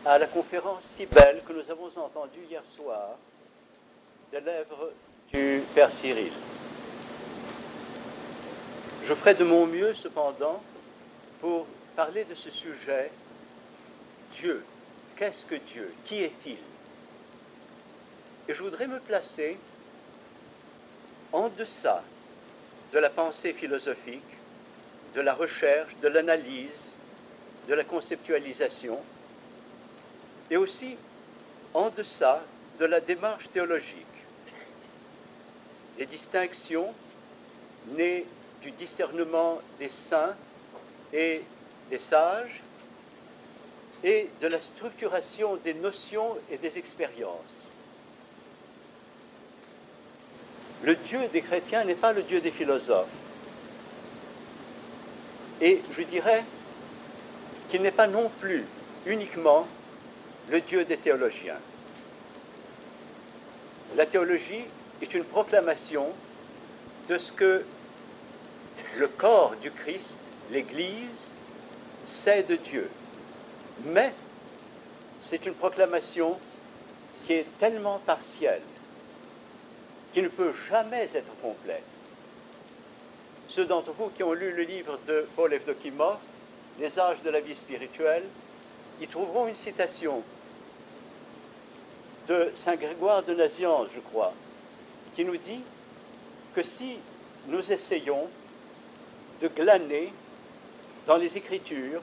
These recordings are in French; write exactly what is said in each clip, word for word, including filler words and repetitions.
à la conférence si belle que nous avons entendue hier soir des lèvres du Père Cyril. Je ferai de mon mieux cependant pour parler de ce sujet. Dieu, qu'est-ce que Dieu? Qui est-il? Et je voudrais me placer en deçà de la pensée philosophique, de la recherche, de l'analyse, de la conceptualisation, et aussi en deçà de la démarche théologique. Les distinctions nées du discernement des saints et des sages et de la structuration des notions et des expériences. Le Dieu des chrétiens n'est pas le Dieu des philosophes. Et je dirais qu'il n'est pas non plus uniquement le Dieu des théologiens. La théologie est une proclamation de ce que le corps du Christ, l'Église, sait de Dieu. Mais c'est une proclamation qui est tellement partielle, qui ne peut jamais être complète. Ceux d'entre vous qui ont lu le livre de Paul Evdokimov, Les âges de la vie spirituelle, y trouveront une citation de saint Grégoire de Nazianze, je crois, qui nous dit que si nous essayons de glaner dans les Écritures,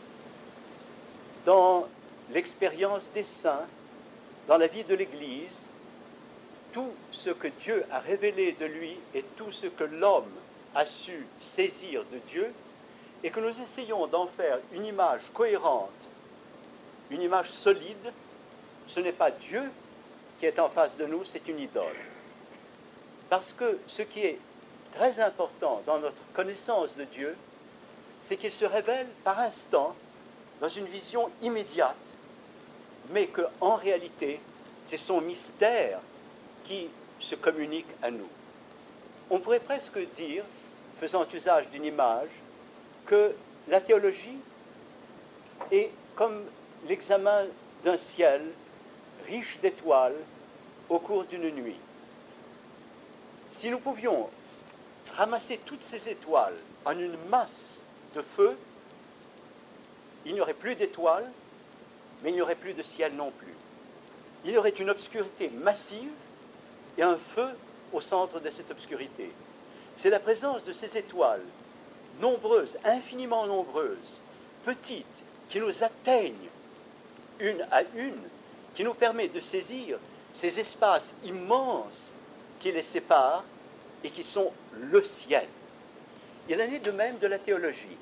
dans l'expérience des saints, dans la vie de l'Église, tout ce que Dieu a révélé de lui et tout ce que l'homme a su saisir de Dieu, et que nous essayons d'en faire une image cohérente, une image solide, ce n'est pas Dieu qui est en face de nous, c'est une idole. Parce que ce qui est très important dans notre connaissance de Dieu, c'est qu'il se révèle par instant, dans une vision immédiate, mais qu'en réalité, c'est son mystère qui se communique à nous. On pourrait presque dire, faisant usage d'une image, que la théologie est comme l'examen d'un ciel riche d'étoiles au cours d'une nuit. Si nous pouvions ramasser toutes ces étoiles en une masse de feu, il n'y aurait plus d'étoiles, mais il n'y aurait plus de ciel non plus. Il y aurait une obscurité massive et un feu au centre de cette obscurité. C'est la présence de ces étoiles, nombreuses, infiniment nombreuses, petites, qui nous atteignent une à une, qui nous permet de saisir ces espaces immenses qui les séparent et qui sont le ciel. Il en est de même de la théologie.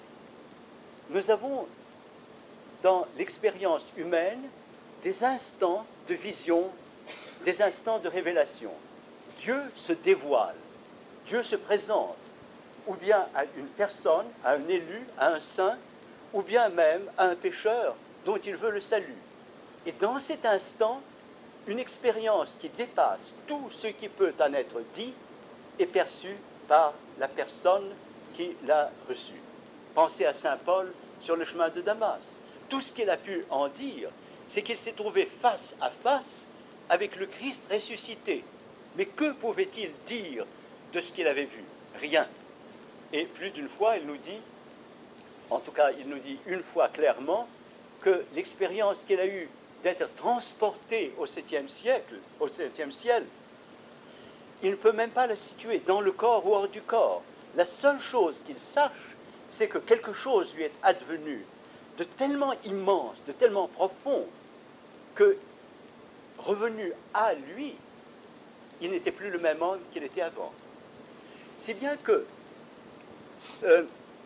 Nous avons dans l'expérience humaine des instants de vision, des instants de révélation. Dieu se dévoile, Dieu se présente, ou bien à une personne, à un élu, à un saint, ou bien même à un pécheur dont il veut le salut. Et dans cet instant, une expérience qui dépasse tout ce qui peut en être dit est perçue par la personne qui l'a reçue. Pensez à saint Paul sur le chemin de Damas. Tout ce qu'il a pu en dire, c'est qu'il s'est trouvé face à face avec le Christ ressuscité. Mais que pouvait-il dire de ce qu'il avait vu? Rien. Et plus d'une fois, il nous dit, en tout cas, il nous dit une fois clairement, que l'expérience qu'il a eue d'être transporté au septième siècle, au septième ciel, il ne peut même pas la situer dans le corps ou hors du corps. La seule chose qu'il sache, c'est que quelque chose lui est advenu de tellement immense, de tellement profond, que, revenu à lui, il n'était plus le même homme qu'il était avant. Si bien que euh,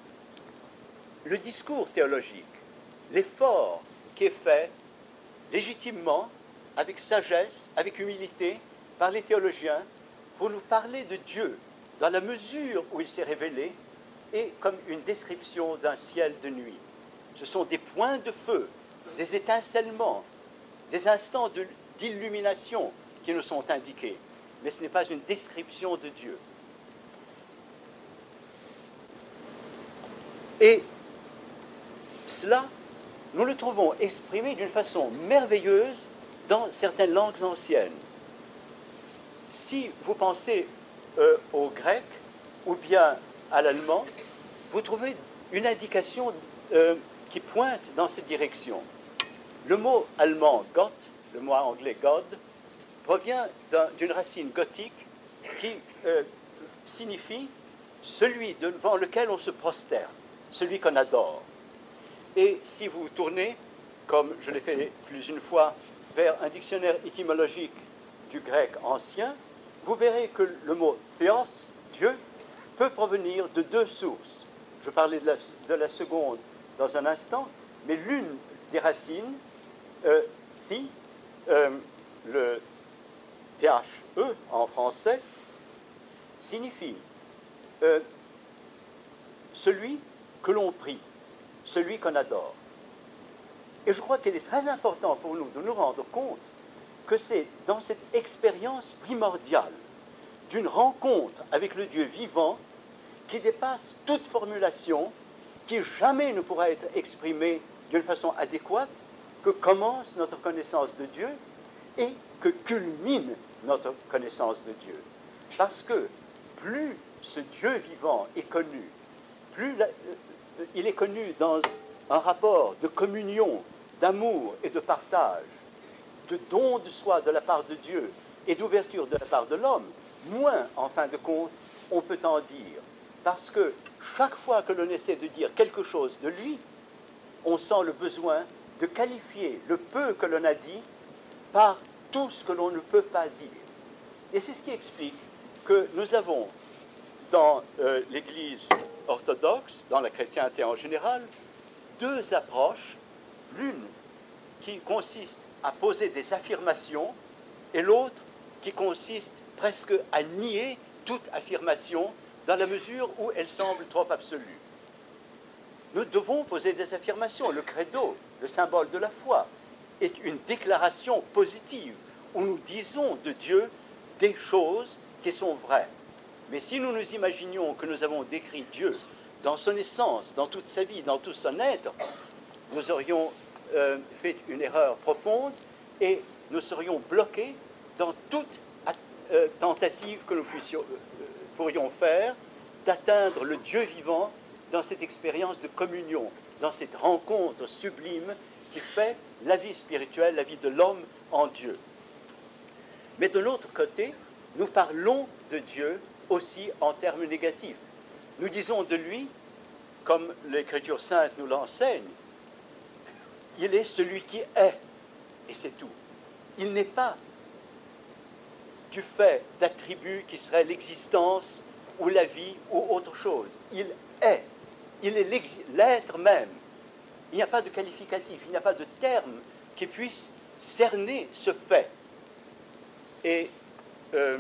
le discours théologique, l'effort qui est fait légitimement, avec sagesse, avec humilité, par les théologiens, pour nous parler de Dieu, dans la mesure où il s'est révélé, est comme une description d'un ciel de nuit. Ce sont des points de feu, des étincellements, des instants de, d'illumination qui nous sont indiqués. Mais ce n'est pas une description de Dieu. Et cela nous le trouvons exprimé d'une façon merveilleuse dans certaines langues anciennes. Si vous pensez euh, au grec ou bien à l'allemand, vous trouvez une indication euh, qui pointe dans cette direction. Le mot allemand Gott, le mot anglais God, provient d'une racine gothique qui euh, signifie celui devant lequel on se prosterne, celui qu'on adore. Et si vous tournez, comme je l'ai fait plus d'une fois, vers un dictionnaire étymologique du grec ancien, vous verrez que le mot théos, Dieu, peut provenir de deux sources. Je parlais de la, de la seconde dans un instant, mais l'une des racines, euh, si, euh, le T H E en français, signifie euh, celui que l'on prie, celui qu'on adore. Et je crois qu'il est très important pour nous de nous rendre compte que c'est dans cette expérience primordiale d'une rencontre avec le Dieu vivant qui dépasse toute formulation, qui jamais ne pourra être exprimée d'une façon adéquate, que commence notre connaissance de Dieu et que culmine notre connaissance de Dieu. Parce que plus ce Dieu vivant est connu, plus la, euh, il est connu dans un rapport de communion, d'amour et de partage, de don de soi de la part de Dieu et d'ouverture de la part de l'homme, moins, en fin de compte, on peut en dire. Parce que chaque fois que l'on essaie de dire quelque chose de lui, on sent le besoin de qualifier le peu que l'on a dit par tout ce que l'on ne peut pas dire. Et c'est ce qui explique que nous avons dans euh, l'Église orthodoxe, dans la chrétienté en général, deux approches, l'une qui consiste à poser des affirmations et l'autre qui consiste presque à nier toute affirmation dans la mesure où elle semble trop absolue. Nous devons poser des affirmations. Le credo, le symbole de la foi, est une déclaration positive où nous disons de Dieu des choses qui sont vraies. Mais si nous nous imaginions que nous avons décrit Dieu dans son essence, dans toute sa vie, dans tout son être, nous aurions euh, fait une erreur profonde et nous serions bloqués dans toute euh, tentative que nous puissions, euh, pourrions faire d'atteindre le Dieu vivant dans cette expérience de communion, dans cette rencontre sublime qui fait la vie spirituelle, la vie de l'homme en Dieu. Mais de l'autre côté, nous parlons de Dieu aussi en termes négatifs. Nous disons de lui, comme l'Écriture sainte nous l'enseigne, il est celui qui est, et c'est tout. Il n'est pas du fait d'attributs qui seraient l'existence ou la vie ou autre chose. Il est. Il est l'être même. Il n'y a pas de qualificatif, il n'y a pas de terme qui puisse cerner ce fait. Et euh,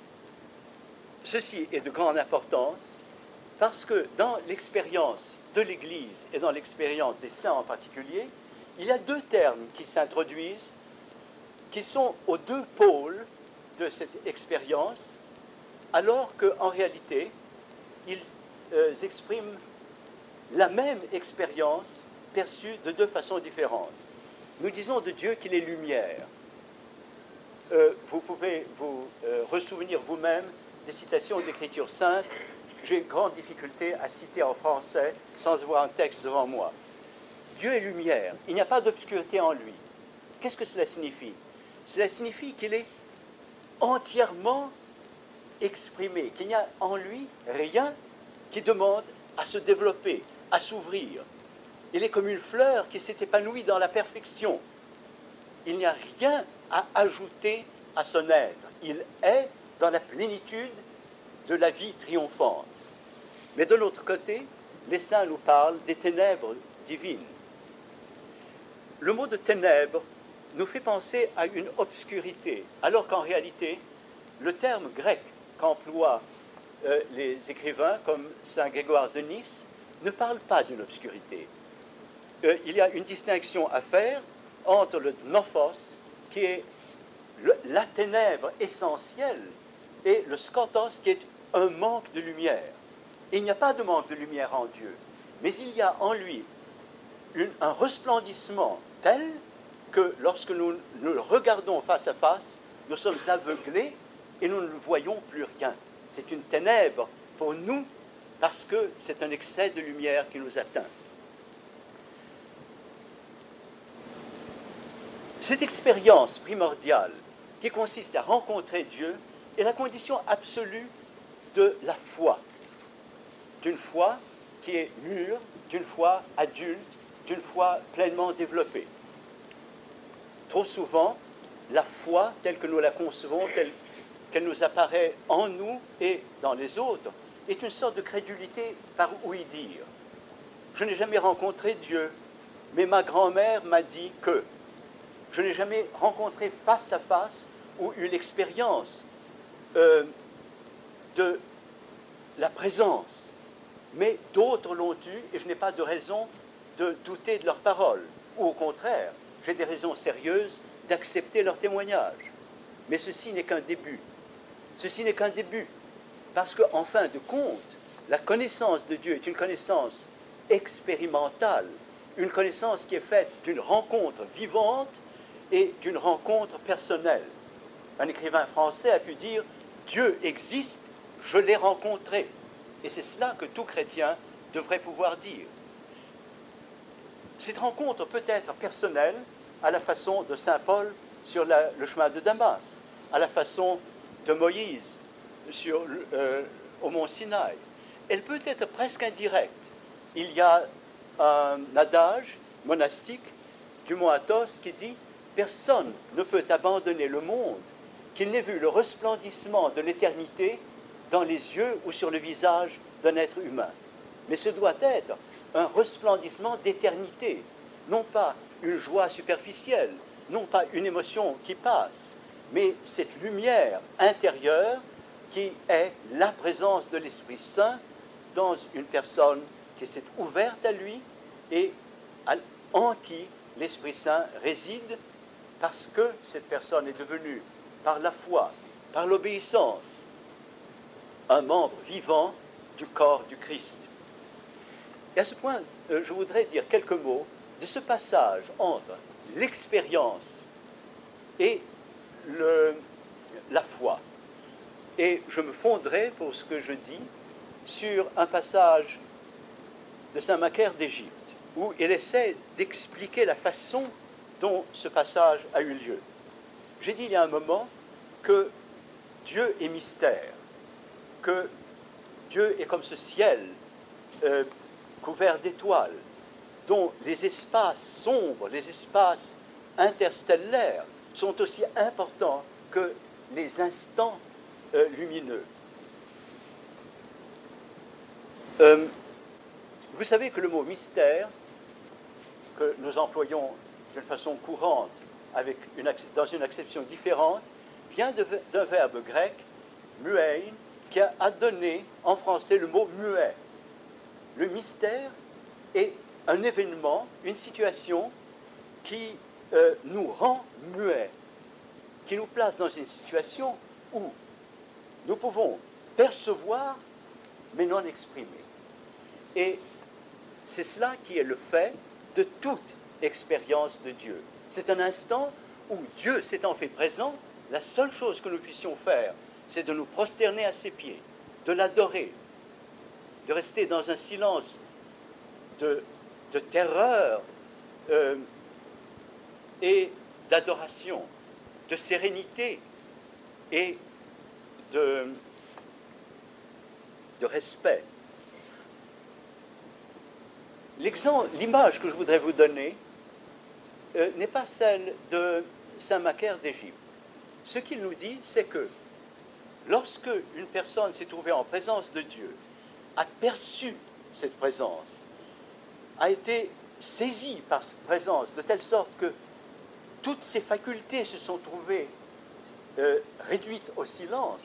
ceci est de grande importance parce que dans l'expérience de l'Église et dans l'expérience des saints en particulier, il y a deux termes qui s'introduisent, qui sont aux deux pôles de cette expérience, alors qu'en réalité, ils euh, expriment la même expérience perçue de deux façons différentes. Nous disons de Dieu qu'il est lumière. Euh, vous pouvez vous euh, ressouvenir vous-même des citations d'Écriture sainte. J'ai grande difficulté à citer en français sans avoir un texte devant moi. Dieu est lumière. Il n'y a pas d'obscurité en lui. Qu'est-ce que cela signifie? Cela signifie qu'il est entièrement exprimé, qu'il n'y a en lui rien qui demande à se développer, à s'ouvrir. Il est comme une fleur qui s'est épanouie dans la perfection. Il n'y a rien à ajouter à son être. Il est dans la plénitude de la vie triomphante. Mais de l'autre côté, les saints nous parlent des ténèbres divines. Le mot de ténèbres nous fait penser à une obscurité, alors qu'en réalité, le terme grec qu'emploient euh, les écrivains comme saint Grégoire de Nice ne parle pas d'une obscurité. Euh, il y a une distinction à faire entre le nophos, qui est le, la ténèbre essentielle, et le skotos, qui est un manque de lumière. Et il n'y a pas de manque de lumière en Dieu, mais il y a en lui une, un resplendissement tel que lorsque nous, nous le regardons face à face, nous sommes aveuglés et nous ne voyons plus rien. C'est une ténèbre pour nous parce que c'est un excès de lumière qui nous atteint. Cette expérience primordiale qui consiste à rencontrer Dieu est la condition absolue de la foi, d'une foi qui est mûre, d'une foi adulte, d'une foi pleinement développée. Trop souvent, la foi, telle que nous la concevons, telle qu'elle nous apparaît en nous et dans les autres, est une sorte de crédulité par ouï-dire. Je n'ai jamais rencontré Dieu, mais ma grand-mère m'a dit que. Je n'ai jamais rencontré face à face ou eu l'expérience euh, de la présence, mais d'autres l'ont eu et je n'ai pas de raison de douter de leurs paroles. Ou au contraire, j'ai des raisons sérieuses d'accepter leur témoignage. Mais ceci n'est qu'un début. Ceci n'est qu'un début, parce qu'en fin de compte, la connaissance de Dieu est une connaissance expérimentale, une connaissance qui est faite d'une rencontre vivante et d'une rencontre personnelle. Un écrivain français a pu dire « Dieu existe, je l'ai rencontré ». Et c'est cela que tout chrétien devrait pouvoir dire. Cette rencontre peut être personnelle à la façon de saint Paul sur la, le chemin de Damas, à la façon de Moïse sur, euh, au mont Sinaï. Elle peut être presque indirecte. Il y a un adage monastique du mont Athos qui dit « Personne ne peut abandonner le monde qu'il n'ait vu le resplendissement de l'éternité dans les yeux ou sur le visage d'un être humain. » Mais ce doit être un resplendissement d'éternité, non pas une joie superficielle, non pas une émotion qui passe, mais cette lumière intérieure qui est la présence de l'Esprit Saint dans une personne qui s'est ouverte à lui et en qui l'Esprit Saint réside parce que cette personne est devenue, par la foi, par l'obéissance, un membre vivant du corps du Christ. Et à ce point, euh, je voudrais dire quelques mots de ce passage entre l'expérience et le, la foi. Et je me fonderai, pour ce que je dis, sur un passage de saint Macaire d'Égypte, où il essaie d'expliquer la façon dont ce passage a eu lieu. J'ai dit il y a un moment que Dieu est mystère, que Dieu est comme ce ciel euh, couvert d'étoiles, dont les espaces sombres, les espaces interstellaires sont aussi importants que les instants euh, lumineux. Euh, vous savez que le mot mystère, que nous employons d'une façon courante, avec une, dans une acception différente, vient d'un verbe grec, muein, qui a, a donné en français le mot muet. Le mystère est un événement, une situation qui euh, nous rend muets, qui nous place dans une situation où nous pouvons percevoir, mais non exprimer. Et c'est cela qui est le fait de toute expérience de Dieu. C'est un instant où Dieu s'étant fait présent, la seule chose que nous puissions faire, c'est de nous prosterner à ses pieds, de l'adorer, de rester dans un silence de, de terreur euh, et d'adoration, de sérénité et de, de respect. L'image que je voudrais vous donner euh, n'est pas celle de saint Macaire d'Égypte. Ce qu'il nous dit, c'est que lorsque une personne s'est trouvée en présence de Dieu, a perçu cette présence, a été saisie par cette présence, de telle sorte que toutes ses facultés se sont trouvées euh, réduites au silence,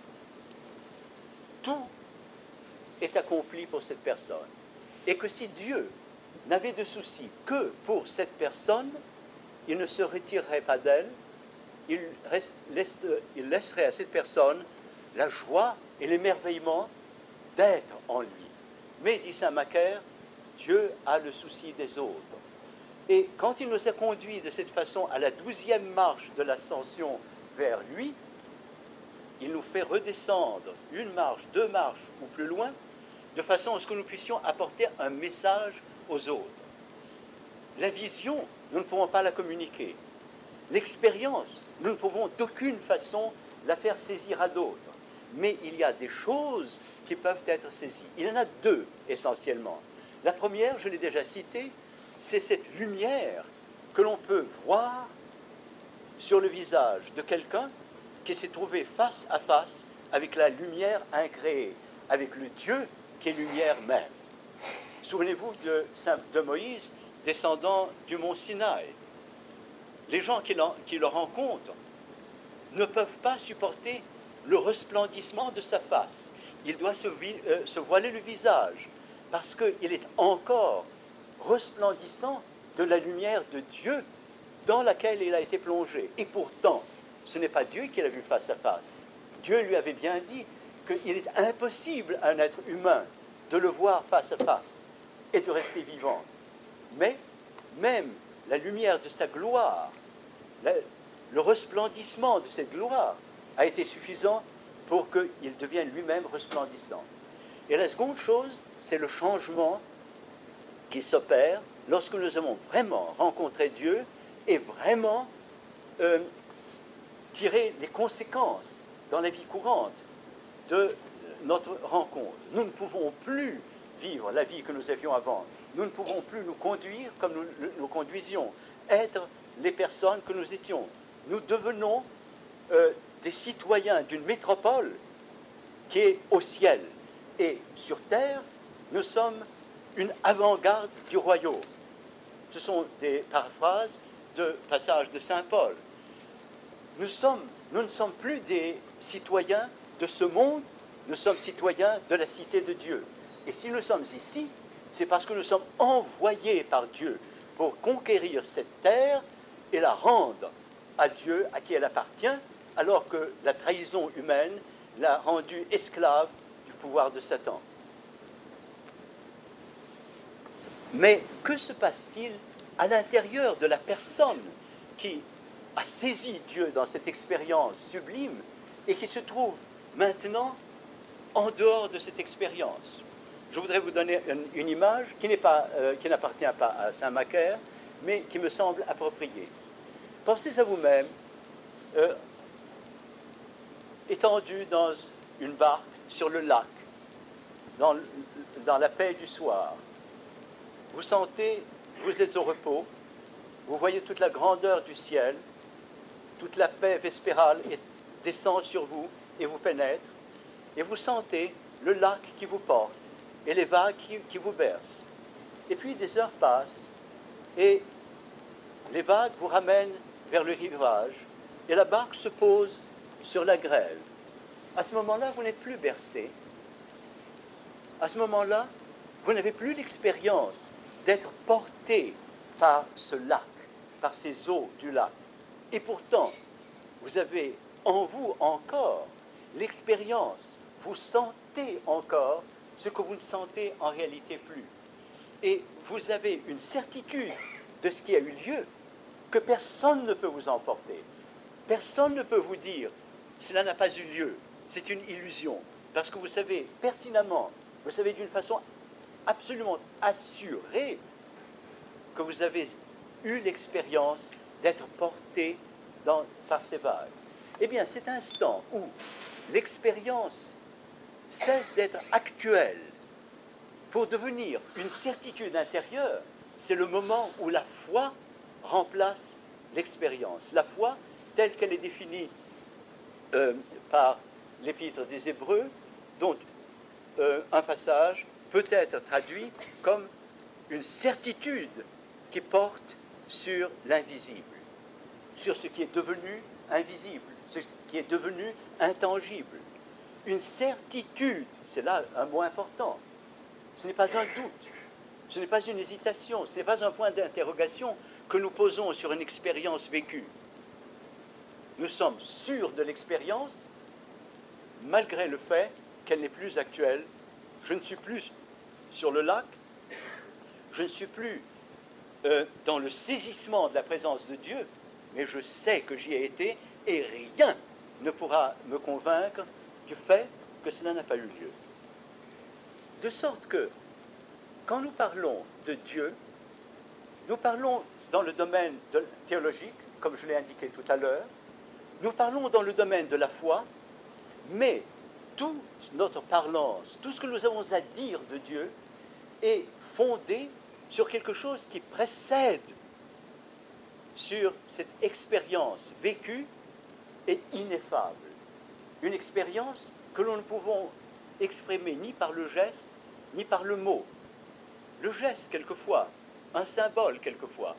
tout est accompli pour cette personne. Et que si Dieu n'avait de souci que pour cette personne, il ne se retirerait pas d'elle, il, reste, laisse, il laisserait à cette personne la joie et l'émerveillement d'être en lui. Mais, dit saint Macaire, Dieu a le souci des autres. Et quand il nous a conduits de cette façon à la douzième marche de l'ascension vers lui, il nous fait redescendre une marche, deux marches ou plus loin, de façon à ce que nous puissions apporter un message aux autres. La vision, nous ne pouvons pas la communiquer. L'expérience, nous ne pouvons d'aucune façon la faire saisir à d'autres. Mais il y a des choses qui peuvent être saisies. Il y en a deux essentiellement. La première, je l'ai déjà citée, c'est cette lumière que l'on peut voir sur le visage de quelqu'un qui s'est trouvé face à face avec la lumière incréée, avec le Dieu qui est lumière même. Souvenez-vous de, de Moïse descendant du mont Sinaï. Les gens qui, qui le rencontrent ne peuvent pas supporter le resplendissement de sa face. Il doit se, euh, se voiler le visage parce qu'il est encore resplendissant de la lumière de Dieu dans laquelle il a été plongé. Et pourtant, ce n'est pas Dieu qui l'a vu face à face. Dieu lui avait bien dit qu'il est impossible à un être humain de le voir face à face et de rester vivant. Mais même la lumière de sa gloire, la, le resplendissement de cette gloire a été suffisant pour qu'il devienne lui-même resplendissant. Et la seconde chose, c'est le changement qui s'opère lorsque nous avons vraiment rencontré Dieu et vraiment euh, tiré les conséquences dans la vie courante de notre rencontre. Nous ne pouvons plus vivre la vie que nous avions avant. Nous ne pouvons plus nous conduire comme nous nous conduisions, être les personnes que nous étions. Nous devenons euh, des citoyens d'une métropole qui est au ciel. Et sur terre, nous sommes une avant-garde du royaume. Ce sont des paraphrases de passages de saint Paul. Nous, sommes, nous ne sommes plus des citoyens de ce monde, nous sommes citoyens de la cité de Dieu. Et si nous sommes ici, c'est parce que nous sommes envoyés par Dieu pour conquérir cette terre et la rendre à Dieu, à qui elle appartient, alors que la trahison humaine l'a rendue esclave du pouvoir de Satan. Mais que se passe-t-il à l'intérieur de la personne qui a saisi Dieu dans cette expérience sublime et qui se trouve maintenant en dehors de cette expérience? Je voudrais vous donner une, une image qui n'est pas, euh, qui n'appartient pas à saint Macaire, mais qui me semble appropriée. Pensez à vous-même, euh, étendu dans une barque sur le lac, dans, dans la paix du soir. Vous sentez, vous êtes au repos, vous voyez toute la grandeur du ciel, toute la paix vespérale descend sur vous et vous pénètre, et vous sentez le lac qui vous porte et les vagues qui, qui vous bercent. Et puis des heures passent et les vagues vous ramènent vers le rivage et la barque se pose sur la grève. À ce moment-là, vous n'êtes plus bercé. À ce moment-là, vous n'avez plus l'expérience d'être porté par ce lac, par ces eaux du lac. Et pourtant, vous avez en vous encore l'expérience, vous sentez encore ce que vous ne sentez en réalité plus. Et vous avez une certitude de ce qui a eu lieu que personne ne peut vous emporter. Personne ne peut vous dire « cela n'a pas eu lieu, c'est une illusion ». Parce que vous savez pertinemment, vous savez d'une façon absolument assurée que vous avez eu l'expérience d'être porté dans, par ces vagues. Eh bien, cet instant où l'expérience cesse d'être actuelle pour devenir une certitude intérieure, c'est le moment où la foi remplace l'expérience. La foi, telle qu'elle est définie euh, par l'Épître des Hébreux, dont euh, un passage peut être traduit comme une certitude qui porte sur l'invisible, sur ce qui est devenu invisible, ce qui est devenu intangible. Une certitude, c'est là un mot important. Ce n'est pas un doute, ce n'est pas une hésitation, ce n'est pas un point d'interrogation que nous posons sur une expérience vécue. Nous sommes sûrs de l'expérience, malgré le fait qu'elle n'est plus actuelle. Je ne suis plus sur le lac, je ne suis plus euh, dans le saisissement de la présence de Dieu, mais je sais que j'y ai été et rien ne pourra me convaincre du fait que cela n'a pas eu lieu. De sorte que, quand nous parlons de Dieu, nous parlons dans le domaine de, théologique, comme je l'ai indiqué tout à l'heure, nous parlons dans le domaine de la foi, mais toute notre parlance, tout ce que nous avons à dire de Dieu est fondé sur quelque chose qui précède, sur cette expérience vécue et ineffable. Une expérience que nous ne pouvons exprimer ni par le geste, ni par le mot. Le geste, quelquefois, un symbole, quelquefois.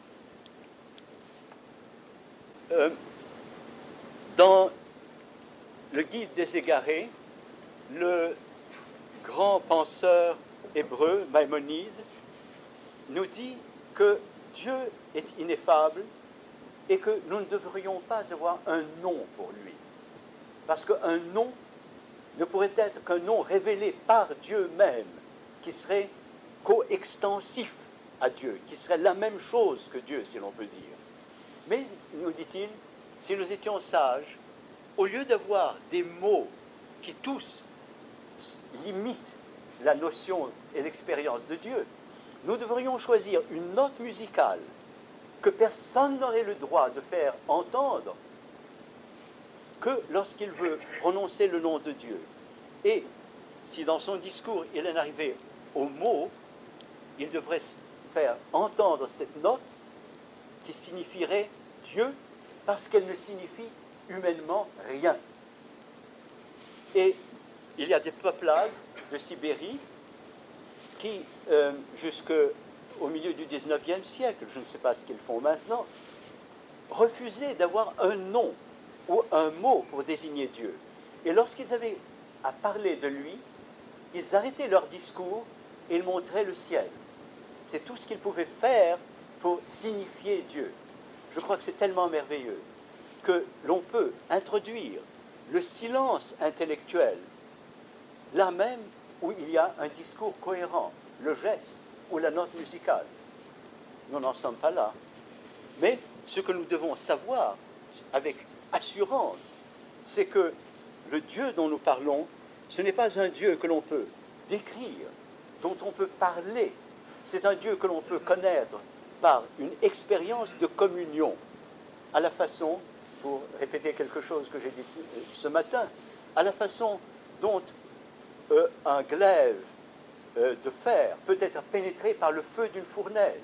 Euh, dans le Guide des égarés, le grand penseur hébreu, Maïmonide, nous dit que Dieu est ineffable et que nous ne devrions pas avoir un nom pour lui. Parce qu'un nom ne pourrait être qu'un nom révélé par Dieu même, qui serait coextensif à Dieu, qui serait la même chose que Dieu, si l'on peut dire. Mais, nous dit-il, si nous étions sages, au lieu d'avoir des mots qui tous limitent la notion et l'expérience de Dieu, nous devrions choisir une note musicale que personne n'aurait le droit de faire entendre que lorsqu'il veut prononcer le nom de Dieu. Et si dans son discours il en arrivait au mot, il devrait faire entendre cette note qui signifierait Dieu parce qu'elle ne signifie humainement rien. Et il y a des peuplades de Sibérie qui, euh, jusqu'au milieu du dix-neuvième siècle, je ne sais pas ce qu'ils font maintenant, refusaient d'avoir un nom ou un mot pour désigner Dieu. Et lorsqu'ils avaient à parler de lui, ils arrêtaient leur discours et ils montraient le ciel. C'est tout ce qu'ils pouvaient faire pour signifier Dieu. Je crois que c'est tellement merveilleux que l'on peut introduire le silence intellectuel là même où il y a un discours cohérent, le geste ou la note musicale. Nous n'en sommes pas là. Mais ce que nous devons savoir avec assurance, c'est que le Dieu dont nous parlons, ce n'est pas un Dieu que l'on peut décrire, dont on peut parler. C'est un Dieu que l'on peut connaître par une expérience de communion, à la façon, pour répéter quelque chose que j'ai dit ce matin, à la façon dont euh, un glaive euh, de fer peut être pénétré par le feu d'une fournaise.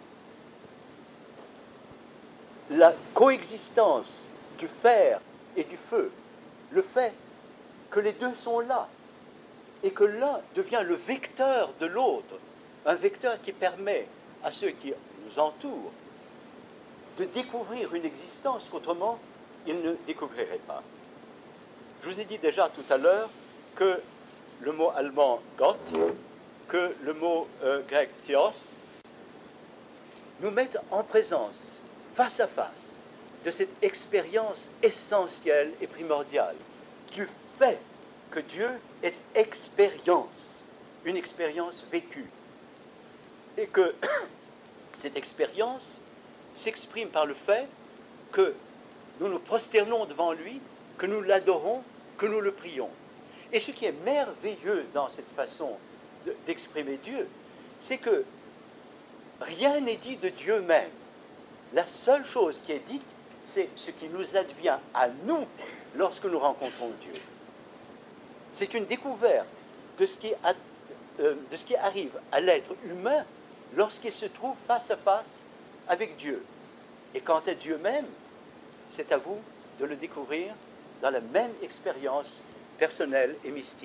La coexistence du fer et du feu, le fait que les deux sont là et que l'un devient le vecteur de l'autre, un vecteur qui permet à ceux qui nous entourent de découvrir une existence qu'autrement ils ne découvriraient pas. Je vous ai dit déjà tout à l'heure que le mot allemand Gott, que le mot euh, grec Theos, nous mettent en présence, face à face, de cette expérience essentielle et primordiale, du fait que Dieu est expérience, une expérience vécue, et que cette expérience s'exprime par le fait que nous nous prosternons devant lui, que nous l'adorons, que nous le prions. Et ce qui est merveilleux dans cette façon de, d'exprimer Dieu, c'est que rien n'est dit de Dieu même. La seule chose qui est dite, c'est ce qui nous advient à nous lorsque nous rencontrons Dieu. C'est une découverte de ce qui, a, euh, de ce qui arrive à l'être humain lorsqu'il se trouve face à face avec Dieu. Et quant à Dieu même, c'est à vous de le découvrir dans la même expérience personnelle et mystique.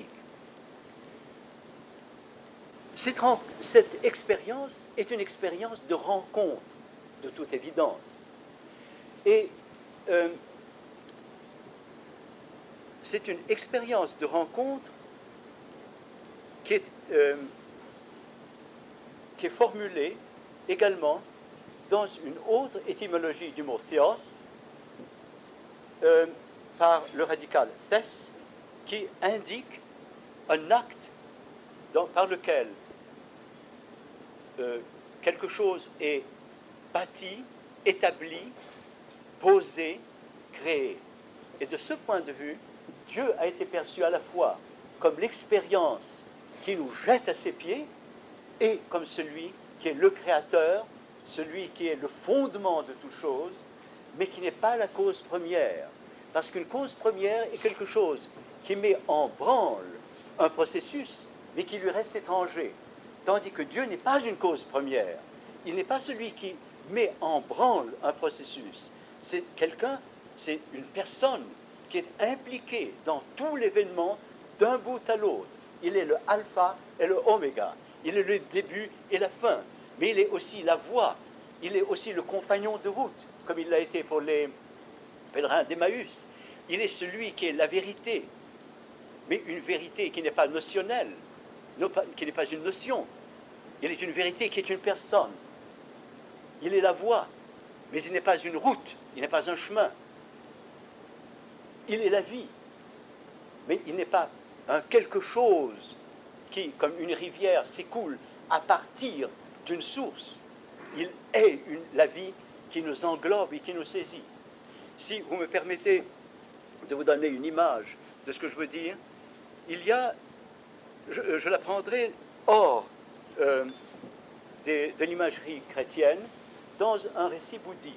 Cette, ren- cette expérience est une expérience de rencontre, de toute évidence. Et euh, c'est une expérience de rencontre qui est, euh, qui est formulée également dans une autre étymologie du mot theos, euh, par le radical thes, qui indique un acte dans, par lequel euh, quelque chose est bâti, établi, posé, créé. Et de ce point de vue, Dieu a été perçu à la fois comme l'expérience qui nous jette à ses pieds et comme celui qui est le créateur, celui qui est le fondement de toute chose, mais qui n'est pas la cause première. Parce qu'une cause première est quelque chose qui met en branle un processus, mais qui lui reste étranger. Tandis que Dieu n'est pas une cause première. Il n'est pas celui qui met en branle un processus. C'est quelqu'un, c'est une personne qui est impliquée dans tout l'événement d'un bout à l'autre. Il est le alpha et le oméga. Il est le début et la fin. Mais il est aussi la voie. Il est aussi le compagnon de route, comme il l'a été pour les pèlerins d'Emmaüs. Il est celui qui est la vérité, mais une vérité qui n'est pas notionnelle, qui n'est pas une notion. Il est une vérité qui est une personne. Il est la voie, mais il n'est pas une route, il n'est pas un chemin. Il est la vie, mais il n'est pas un quelque chose qui, comme une rivière, s'écoule à partir d'une source. Il est une, la vie qui nous englobe et qui nous saisit. Si vous me permettez de vous donner une image de ce que je veux dire, il y a, je, je la prendrai hors euh, des, de l'imagerie chrétienne, dans un récit bouddhique.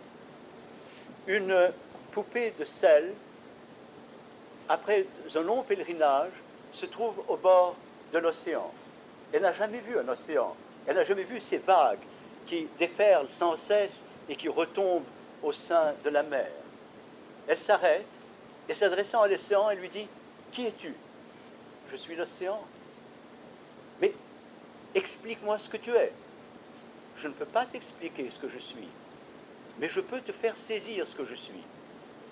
Une poupée de sel, après un long pèlerinage, se trouve au bord de l'océan. Elle n'a jamais vu un océan, elle n'a jamais vu ces vagues qui déferlent sans cesse et qui retombent au sein de la mer. Elle s'arrête et, s'adressant à l'océan, elle lui dit « Qui es-tu » ? « Je suis l'océan. »« Mais explique-moi ce que tu es. » »« Je ne peux pas t'expliquer ce que je suis, mais je peux te faire saisir ce que je suis. Touche-moi. »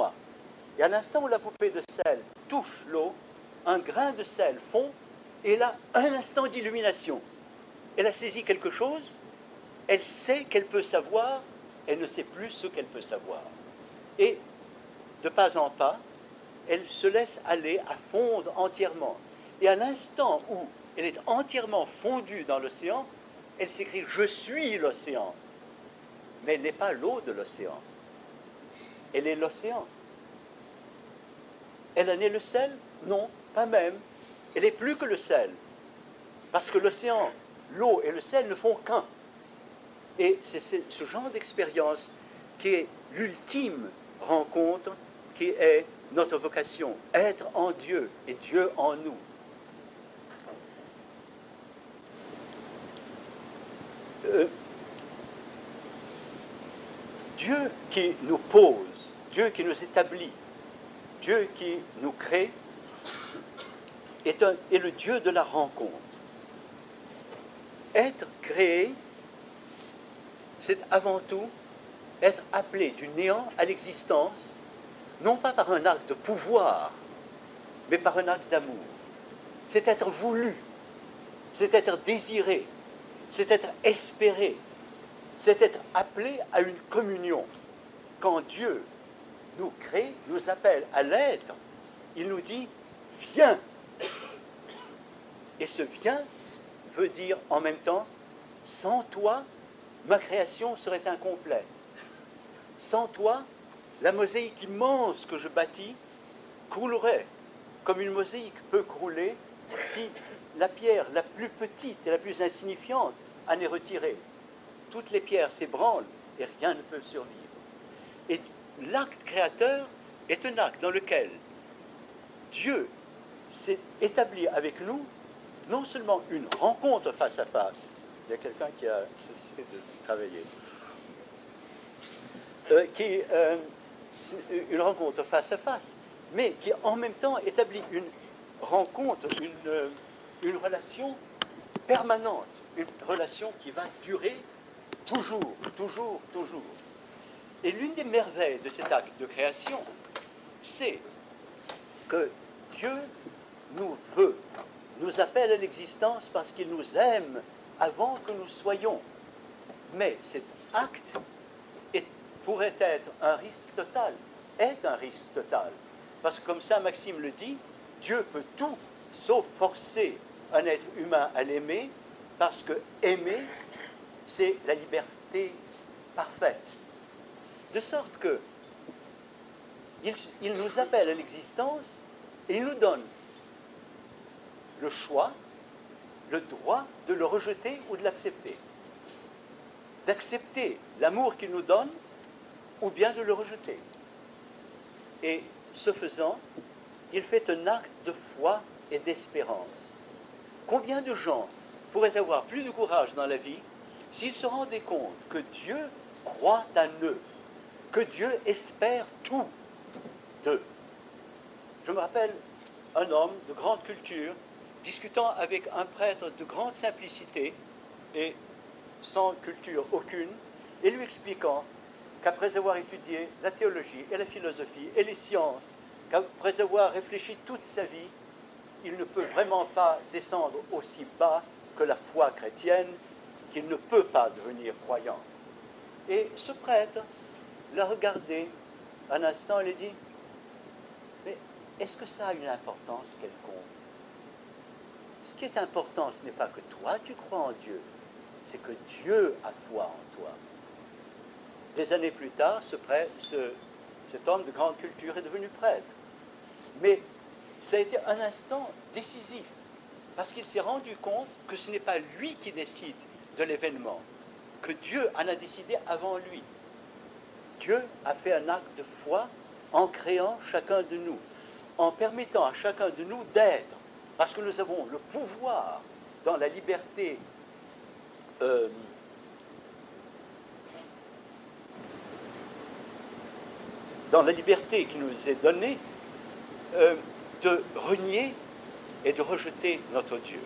Et à l'instant où la poupée de sel touche l'eau, un grain de sel fond, et elle a un instant d'illumination. Elle a saisi quelque chose, elle sait qu'elle peut savoir, elle ne sait plus ce qu'elle peut savoir. Et, de pas en pas, elle se laisse aller à fondre entièrement. Et à l'instant où elle est entièrement fondue dans l'océan, elle s'écrie « Je suis l'océan ». Mais elle n'est pas l'eau de l'océan. Elle est l'océan. Elle en est le sel? Non, pas même. Elle est plus que le sel. Parce que l'océan, l'eau et le sel ne font qu'un. Et c'est ce genre d'expérience qui est l'ultime rencontre, qui est notre vocation, être en Dieu et Dieu en nous. Euh, Dieu qui nous pose, Dieu qui nous établit, Dieu qui nous crée, est, un, est le Dieu de la rencontre. Être créé, c'est avant tout être appelé du néant à l'existence, non pas par un acte de pouvoir, mais par un acte d'amour. C'est être voulu, c'est être désiré, c'est être espéré, c'est être appelé à une communion. Quand Dieu nous crée, nous appelle à l'être, il nous dit « viens ». Et ce « viens » veut dire en même temps « sans toi, ma création serait incomplète. Sans toi, la mosaïque immense que je bâtis croulerait, comme une mosaïque peut crouler si la pierre la plus petite et la plus insignifiante en est retirée. Toutes les pierres s'ébranlent et rien ne peut survivre. Et l'acte créateur est un acte dans lequel Dieu s'est établi avec nous, non seulement une rencontre face à face, il y a quelqu'un qui a cessé de travailler, euh, qui euh, une rencontre face à face, mais qui en même temps établit une rencontre, une, une relation permanente, une relation qui va durer toujours, toujours, toujours. Et l'une des merveilles de cet acte de création, c'est que Dieu nous veut, nous appelle à l'existence parce qu'il nous aime avant que nous soyons. Mais cet acte est, pourrait être un risque total, est un risque total. Parce que comme Saint Maxime le dit, Dieu peut tout sauf forcer un être humain à l'aimer, parce que aimer, c'est la liberté parfaite. De sorte que il, il nous appelle à l'existence et il nous donne le choix, le droit de le rejeter ou de l'accepter. D'accepter l'amour qu'il nous donne ou bien de le rejeter. Et ce faisant, il fait un acte de foi et d'espérance. Combien de gens pourraient avoir plus de courage dans la vie s'ils se rendaient compte que Dieu croit en eux, que Dieu espère tout d'eux. Je me rappelle un homme de grande culture discutant avec un prêtre de grande simplicité et sans culture aucune, et lui expliquant qu'après avoir étudié la théologie et la philosophie et les sciences, qu'après avoir réfléchi toute sa vie, il ne peut vraiment pas descendre aussi bas que la foi chrétienne, qu'il ne peut pas devenir croyant. Et ce prêtre l'a regardé un instant et lui dit, mais est-ce que ça a une importance quelconque? Ce qui est important, ce n'est pas que toi tu crois en Dieu, c'est que Dieu a foi en toi. Des années plus tard, ce prêtre, ce, cet homme de grande culture est devenu prêtre. Mais ça a été un instant décisif, parce qu'il s'est rendu compte que ce n'est pas lui qui décide de l'événement, que Dieu en a décidé avant lui. Dieu a fait un acte de foi en créant chacun de nous, en permettant à chacun de nous d'être, parce que nous avons le pouvoir dans la liberté euh, dans la liberté qui nous est donnée euh, de renier et de rejeter notre Dieu.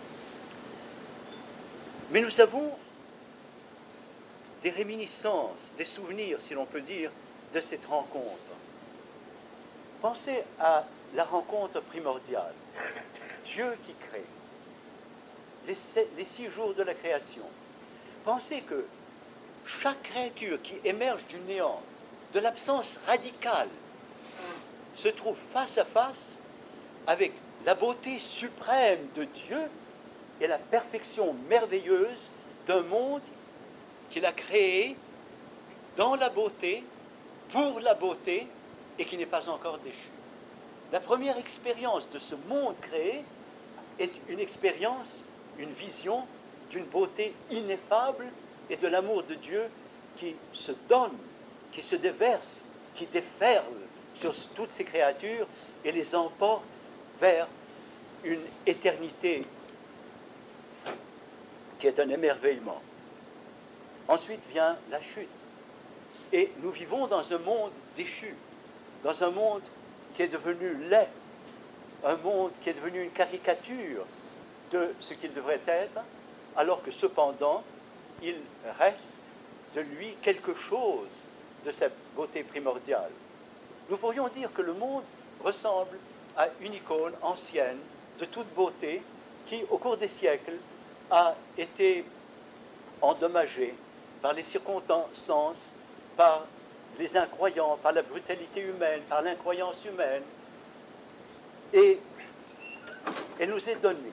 Mais nous avons des réminiscences, des souvenirs, si l'on peut dire, de cette rencontre. Pensez à la rencontre primordiale. Dieu qui crée, les, sept, les six jours de la création. Pensez que chaque créature qui émerge du néant, de l'absence radicale, se trouve face à face avec la beauté suprême de Dieu et la perfection merveilleuse d'un monde qu'il a créé dans la beauté, pour la beauté, et qui n'est pas encore déchu. La première expérience de ce monde créé est une expérience, une vision d'une beauté ineffable et de l'amour de Dieu qui se donne, qui se déverse, qui déferle sur toutes ces créatures et les emporte vers une éternité qui est un émerveillement. Ensuite vient la chute. Et nous vivons dans un monde déchu, dans un monde qui est devenu laid, un monde qui est devenu une caricature de ce qu'il devrait être, alors que cependant, il reste de lui quelque chose de sa beauté primordiale. Nous pourrions dire que le monde ressemble à une icône ancienne de toute beauté qui, au cours des siècles, a été endommagée par les circonstances, par les incroyants, par la brutalité humaine, par l'incroyance humaine, et elle nous est donnée.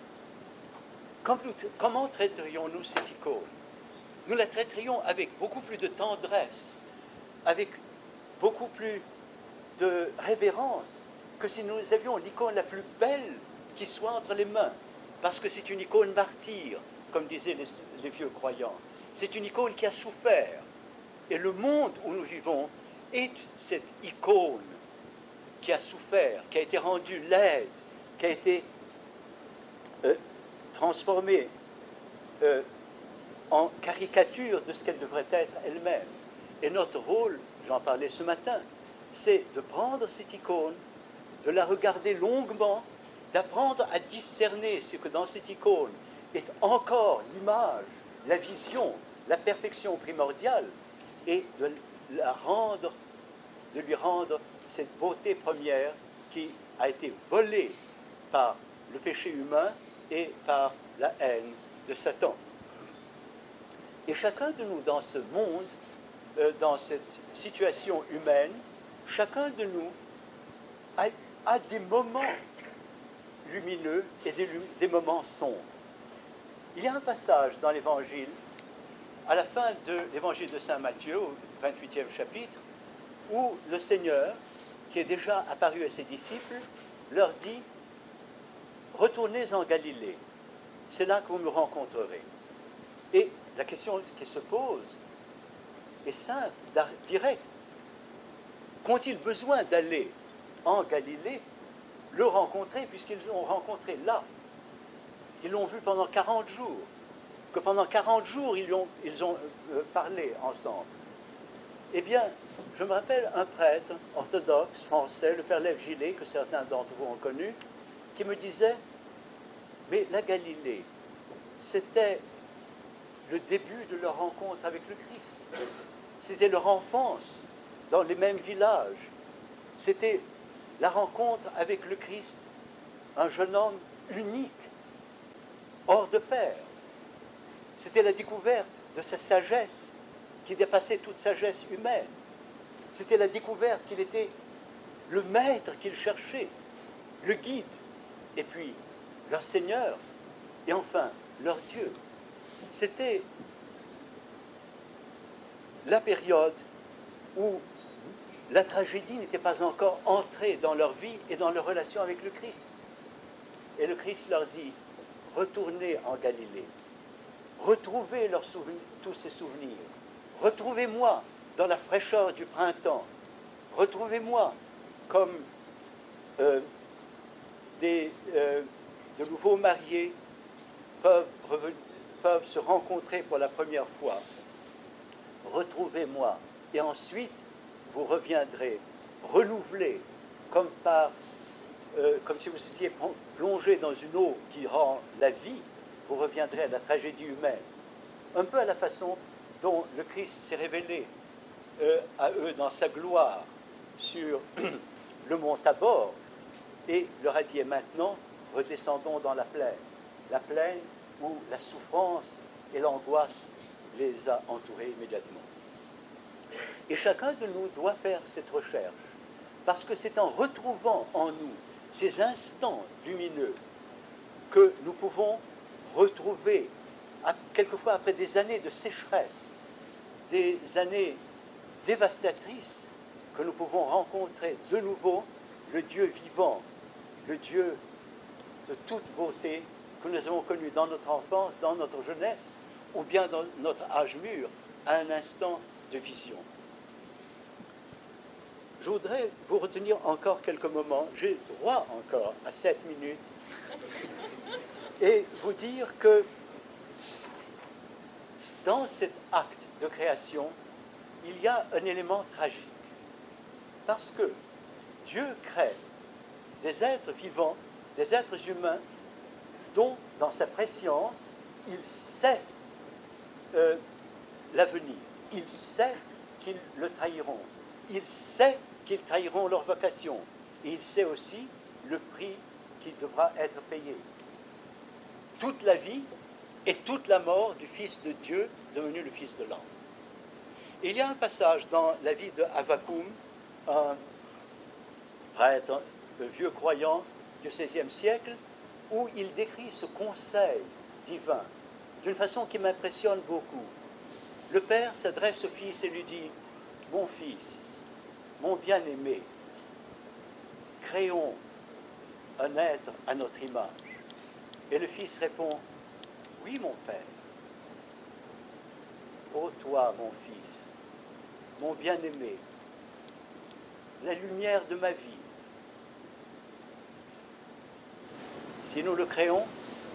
Comment traiterions-nous cette icône? Nous la traiterions avec beaucoup plus de tendresse, avec beaucoup plus de révérence que si nous avions l'icône la plus belle qui soit entre les mains, parce que c'est une icône martyre, comme disaient les, les vieux croyants. C'est une icône qui a souffert. Et le monde où nous vivons est cette icône qui a souffert, qui a été rendue laide, qui a été euh, transformée euh, en caricature de ce qu'elle devrait être elle-même. Et notre rôle, j'en parlais ce matin, c'est de prendre cette icône, de la regarder longuement, d'apprendre à discerner ce que dans cette icône est encore l'image, la vision, la perfection primordiale, et de la rendre, de lui rendre cette beauté première qui a été volée par le péché humain et par la haine de Satan. Et chacun de nous dans ce monde, euh, dans cette situation humaine, chacun de nous a, a des moments lumineux et des, des moments sombres. Il y a un passage dans l'Évangile, à la fin de l'Évangile de Saint Matthieu, au vingt-huitième chapitre, où le Seigneur, qui est déjà apparu à ses disciples, leur dit « Retournez en Galilée, c'est là que vous me rencontrerez. » Et la question qui se pose est simple, directe. Qu'ont-ils besoin d'aller en Galilée le rencontrer, puisqu'ils l'ont rencontré là? Ils l'ont vu pendant quarante jours, que pendant quarante jours, ils ont, ils ont euh, parlé ensemble. Eh bien, je me rappelle un prêtre orthodoxe français, le père Lève Gillet, que certains d'entre vous ont connu, qui me disait, mais la Galilée, c'était le début de leur rencontre avec le Christ. C'était leur enfance dans les mêmes villages. C'était la rencontre avec le Christ, un jeune homme unique, hors de pair. C'était la découverte de sa sagesse qui dépassait toute sagesse humaine. C'était la découverte qu'il était le maître qu'ils cherchaient, le guide, et puis leur Seigneur, et enfin leur Dieu. C'était la période où la tragédie n'était pas encore entrée dans leur vie et dans leur relation avec le Christ. Et le Christ leur dit, retournez en Galilée, retrouvez leurs souvenirs, tous ces souvenirs, retrouvez-moi dans la fraîcheur du printemps, retrouvez-moi comme euh, des, euh, de nouveaux mariés peuvent, revenir, peuvent se rencontrer pour la première fois. Retrouvez-moi et ensuite vous reviendrez renouvelés comme par euh, comme si vous étiez plongé dans une eau qui rend la vie, vous reviendrez à la tragédie humaine, un peu à la façon dont le Christ s'est révélé euh, à eux dans sa gloire sur le mont Tabor et leur a dit, et maintenant redescendons dans la plaine, la plaine où la souffrance et l'angoisse les a entourés immédiatement. Et chacun de nous doit faire cette recherche, parce que c'est en retrouvant en nous ces instants lumineux que nous pouvons retrouver, quelquefois après des années de sécheresse, des années dévastatrices, que nous pouvons rencontrer de nouveau le Dieu vivant, le Dieu de toute beauté que nous avons connu dans notre enfance, dans notre jeunesse, ou bien dans notre âge mûr, à un instant de vision. Je voudrais vous retenir encore quelques moments, j'ai droit encore à sept minutes, et vous dire que dans cet acte de création, il y a un élément tragique. Parce que Dieu crée des êtres vivants, des êtres humains, dont, dans sa préscience, il sait euh, l'avenir. Il sait qu'ils le trahiront. Il sait qu'ils trahiront leur vocation. Et il sait aussi le prix qui devra être payé. Toute la vie et toute la mort du Fils de Dieu devenu le Fils de l'homme. Il y a un passage dans la vie de Avvakum, un prêtre, un vieux croyant du seizième siècle, où il décrit ce conseil divin d'une façon qui m'impressionne beaucoup. Le Père s'adresse au Fils et lui dit, « Mon Fils, mon bien-aimé, créons un être à notre image. » Et le Fils répond, « Oui, mon Père. Ô toi, mon Fils, mon bien-aimé, la lumière de ma vie. Si nous le créons,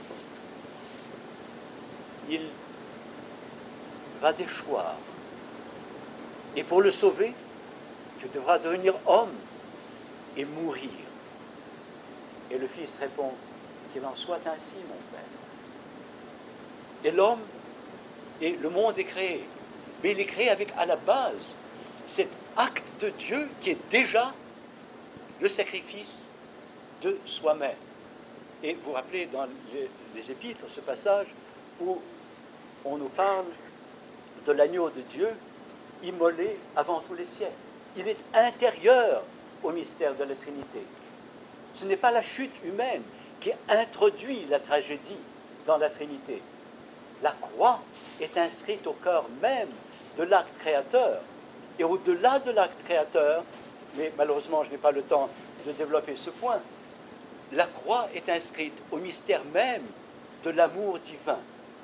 il va déchoir. Et pour le sauver, tu devras devenir homme et mourir. » Et le Fils répond, « Qu'il en soit ainsi, mon Père. » Et l'homme, et le monde est créé, mais il est créé avec à la base cet acte de Dieu qui est déjà le sacrifice de soi-même. Et vous vous rappelez dans les, les épîtres ce passage où on nous parle de l'agneau de Dieu immolé avant tous les siècles. Il est intérieur au mystère de la Trinité. Ce n'est pas la chute humaine qui introduit la tragédie dans la Trinité, la croix est inscrite au cœur même de l'acte créateur. Et au-delà de l'acte créateur, mais malheureusement je n'ai pas le temps de développer ce point, la croix est inscrite au mystère même de l'amour divin.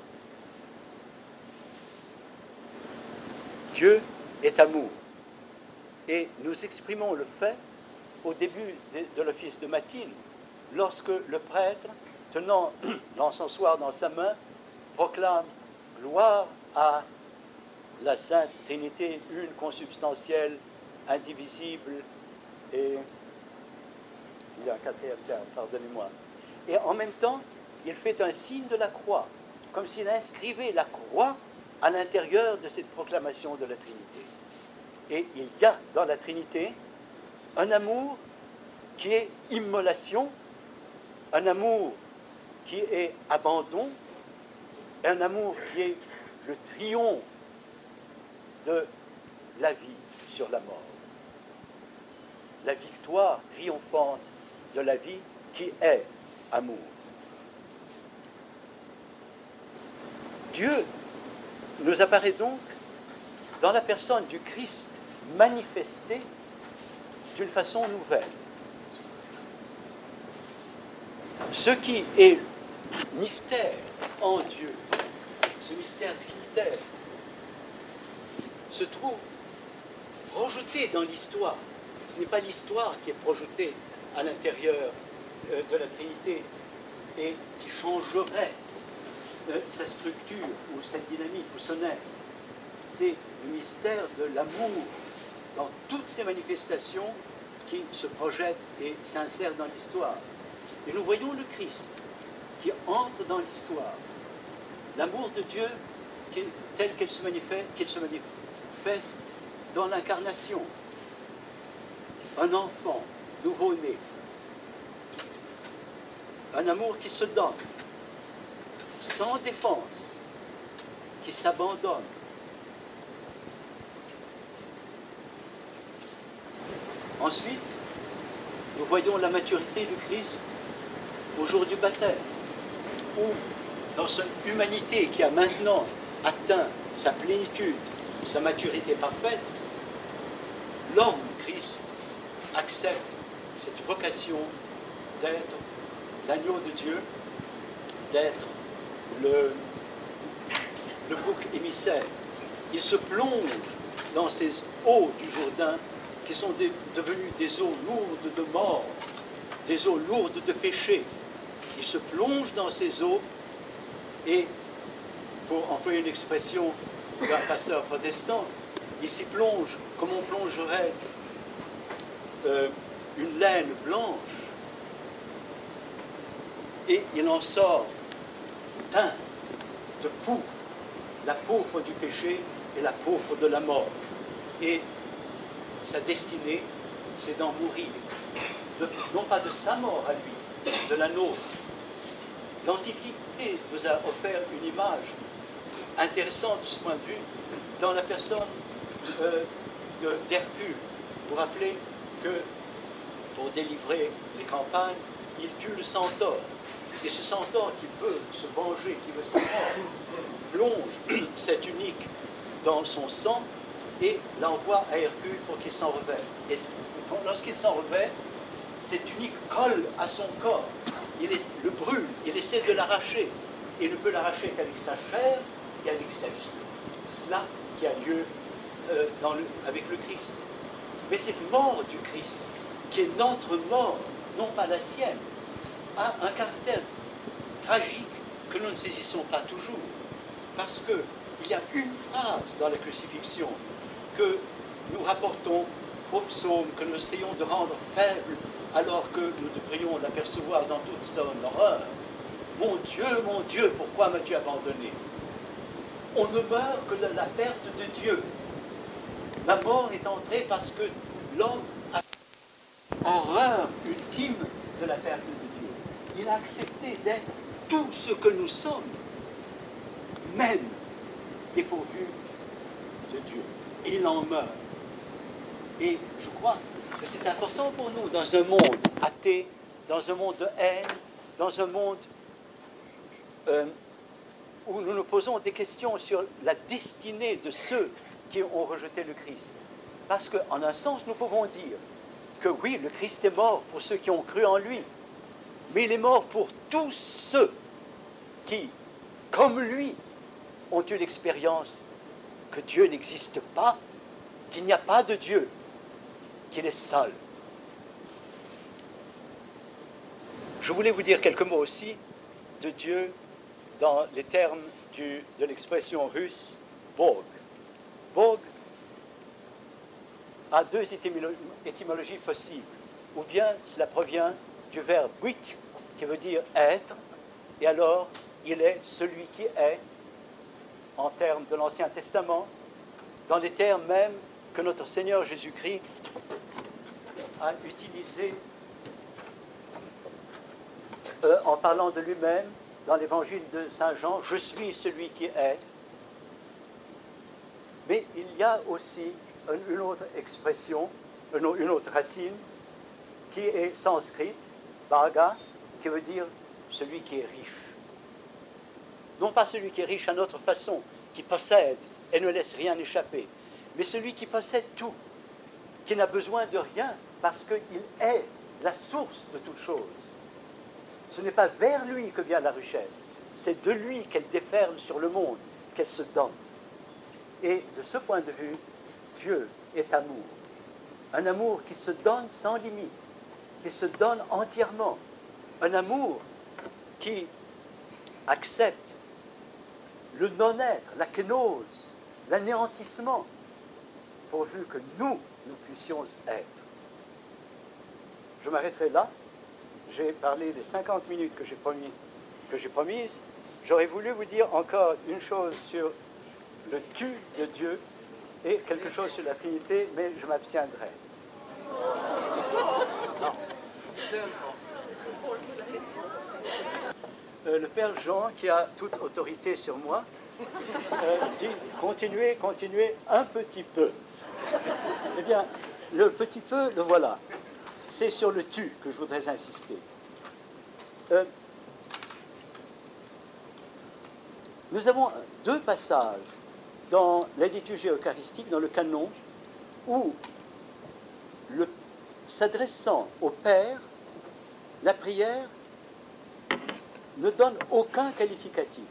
Dieu est amour. Et nous exprimons le fait au début de, de l'office de Mathilde, lorsque le prêtre, tenant l'encensoir dans sa main, proclame « Gloire à la Sainte Trinité, une, consubstantielle, indivisible, et... » il y a un quatrième terme, pardonnez-moi. Et en même temps, il fait un signe de la croix, comme s'il inscrivait la croix à l'intérieur de cette proclamation de la Trinité. Et il y a dans la Trinité un amour qui est immolation, un amour qui est abandon, un amour qui est le triomphe de la vie sur la mort. La victoire triomphante de la vie qui est amour. Dieu nous apparaît donc dans la personne du Christ manifesté d'une façon nouvelle. Ce qui est mystère en Dieu, ce mystère trinitaire, se trouve projeté dans l'histoire. Ce n'est pas l'histoire qui est projetée à l'intérieur euh, de la Trinité et qui changerait euh, sa structure ou sa dynamique ou son être. C'est le mystère de l'amour dans toutes ces manifestations qui se projettent et s'insèrent dans l'histoire. Et nous voyons le Christ qui entre dans l'histoire. L'amour de Dieu qui, tel qu'il se manifeste, qu'il se manifeste dans l'incarnation. Un enfant nouveau-né. Un amour qui se donne, sans défense, qui s'abandonne. Ensuite, nous voyons la maturité du Christ au jour du baptême, où, dans son humanité qui a maintenant atteint sa plénitude, sa maturité parfaite, l'homme Christ accepte cette vocation d'être l'agneau de Dieu, d'être le, le bouc émissaire. Il se plonge dans ces eaux du Jourdain qui sont des, devenues des eaux lourdes de mort, des eaux lourdes de péché. Il se plonge dans ces eaux et, pour employer une expression d'un pasteur protestant, il s'y plonge comme on plongerait euh, une laine blanche, et il en sort teint de pourpre, la pourpre du péché et la pourpre de la mort. Et sa destinée, c'est d'en mourir, de, non pas de sa mort à lui, de la nôtre. L'Antiquité nous a offert une image intéressante de ce point de vue dans la personne euh, de, d'Hercule. Vous vous rappelez que pour délivrer les campagnes, il tue le centaure. Et ce centaure qui veut se venger, qui veut se venger, plonge cette tunique dans son sang et l'envoie à Hercule pour qu'il s'en revêt. Et lorsqu'il s'en revêt, cette tunique colle à son corps. Il est, le brûle, il essaie de l'arracher. Il ne peut l'arracher qu'avec sa chair et avec sa vie. C'est cela qui a lieu euh, dans le, avec le Christ. Mais cette mort du Christ, qui est notre mort, non pas la sienne, a un caractère tragique que nous ne saisissons pas toujours. Parce qu'il y a une phrase dans la crucifixion que nous rapportons au psaume, que nous essayons de rendre faible alors que nous devrions l'apercevoir dans toute son horreur. Mon Dieu, mon Dieu, pourquoi m'as-tu abandonné? On ne meurt que de la perte de Dieu. La mort est entrée parce que l'homme a horreur ultime de la perte de Dieu. Il a accepté d'être tout ce que nous sommes, même dépourvu de Dieu. Il en meurt. Et je crois que c'est important pour nous, dans un monde athée, dans un monde de haine, dans un monde euh, où nous nous posons des questions sur la destinée de ceux qui ont rejeté le Christ. Parce qu'en un sens, nous pouvons dire que oui, le Christ est mort pour ceux qui ont cru en lui, mais il est mort pour tous ceux qui, comme lui, ont eu l'expérience que Dieu n'existe pas, qu'il n'y a pas de Dieu, qu'il est seul. Je voulais vous dire quelques mots aussi de Dieu dans les termes du, de l'expression russe « Bog ». Bog a deux étymolo- étymologies possibles. Ou bien cela provient du verbe « bit » qui veut dire « être », et alors il est celui qui est, en termes de l'Ancien Testament, dans les termes même que notre Seigneur Jésus-Christ a utilisés euh, en parlant de lui-même dans l'évangile de Saint Jean, « Je suis celui qui est ». Mais il y a aussi une autre expression, une autre racine, qui est sanskrite, bhaga, qui veut dire celui qui est riche. Non pas celui qui est riche à notre façon, qui possède et ne laisse rien échapper, mais celui qui possède tout, qui n'a besoin de rien parce qu'il est la source de toute chose. Ce n'est pas vers lui que vient la richesse, c'est de lui qu'elle déferle sur le monde, qu'elle se donne. Et de ce point de vue, Dieu est amour. Un amour qui se donne sans limite, qui se donne entièrement. Un amour qui accepte le non-être, la kénose, l'anéantissement, pourvu que nous, nous puissions être. Je m'arrêterai là. J'ai parlé des cinquante minutes que j'ai promis, que j'ai promises. J'aurais voulu vous dire encore une chose sur le tu de Dieu et quelque chose sur la Trinité, mais je m'abstiendrai. Non. Euh, le Père Jean, qui a toute autorité sur moi, euh, dit continuez, continuez un petit peu. Eh bien, le petit peu, le voilà. C'est sur le tu que je voudrais insister. Euh, nous avons deux passages dans la liturgie eucharistique, dans le canon, où, le, s'adressant au Père, la prière ne donne aucun qualificatif.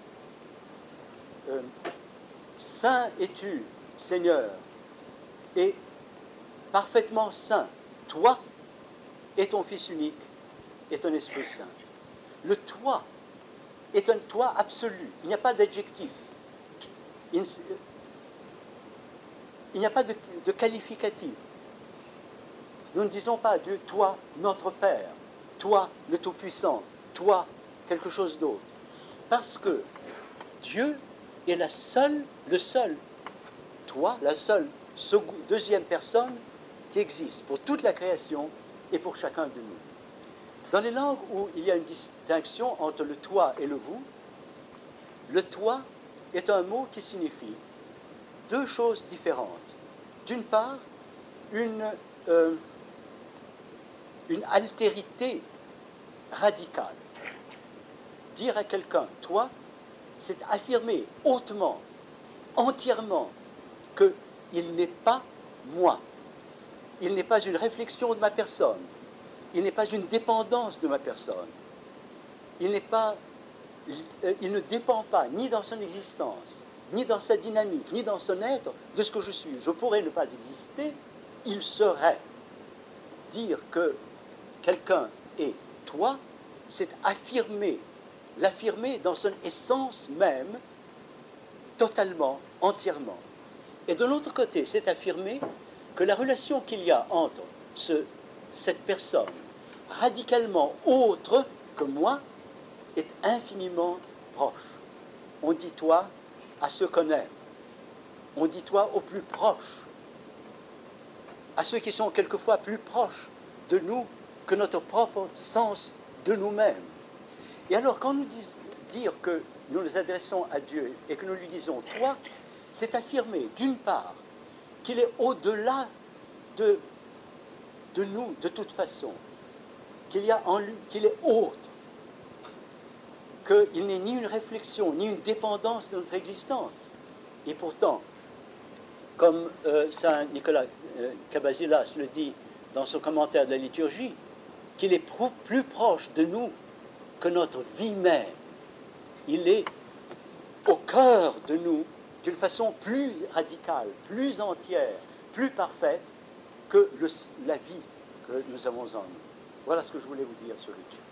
Euh, Saint es-tu, Seigneur, et parfaitement saint, toi et ton Fils unique et ton Esprit Saint. Le toi est un toi absolu, il n'y a pas d'adjectif. Il, il n'y a pas de, de qualificatif. Nous ne disons pas Dieu, toi, notre Père, toi, le Tout-Puissant, toi, quelque chose d'autre. Parce que Dieu est la seule, le seul, toi, la seule deuxième personne qui existe pour toute la création et pour chacun de nous. Dans les langues où il y a une distinction entre le toi et le vous, le toi est un mot qui signifie deux choses différentes. D'une part, une, euh, une altérité radicale. Dire à quelqu'un « toi », c'est affirmer hautement, entièrement, qu'il n'est pas moi. Il n'est pas une réflexion de ma personne. Il n'est pas une dépendance de ma personne. Il n'est pas, il ne dépend pas ni dans son existence, ni dans sa dynamique, ni dans son être de ce que je suis. Je pourrais ne pas exister, il serait. Dire que quelqu'un est toi, c'est affirmer, l'affirmer dans son essence même, totalement, entièrement. Et de l'autre côté, c'est affirmer que la relation qu'il y a entre ce, cette personne, radicalement autre que moi, est infiniment proche. On dit toi à ceux qu'on aime. On dit toi aux plus proches. À ceux qui sont quelquefois plus proches de nous que notre propre sens de nous-mêmes. Et alors, quand nous disons dire que nous nous adressons à Dieu et que nous lui disons « toi », c'est affirmer, d'une part, qu'il est au-delà de, de nous, de toute façon, qu'il y a en lui, qu'il est autre. qu'il n'est ni une réflexion, ni une dépendance de notre existence. Et pourtant, comme euh, saint Nicolas euh, Cabasilas le dit dans son commentaire de la liturgie, qu'il est plus proche de nous que notre vie même. Il est au cœur de nous d'une façon plus radicale, plus entière, plus parfaite que le, la vie que nous avons en nous. Voilà ce que je voulais vous dire sur Luc.